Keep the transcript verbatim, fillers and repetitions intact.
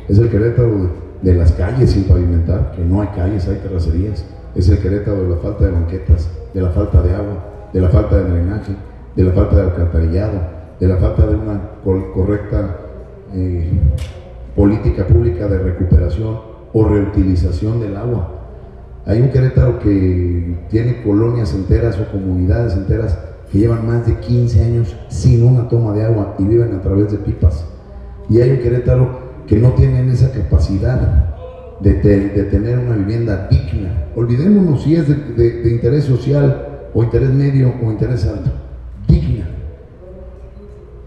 Es el Querétaro de, de las calles sin pavimentar, que no hay calles, hay terracerías. Es el Querétaro de la falta de banquetas, de la falta de agua, de la falta de drenaje, de la falta de alcantarillado, de la falta de una correcta eh, política pública de recuperación o reutilización del agua. Hay un Querétaro que tiene colonias enteras o comunidades enteras que llevan más de quince años sin una toma de agua y viven a través de pipas. Y hay un Querétaro que no tienen esa capacidad de, te, de tener una vivienda digna. Olvidémonos si es de, de, de interés social o interés medio o interés alto.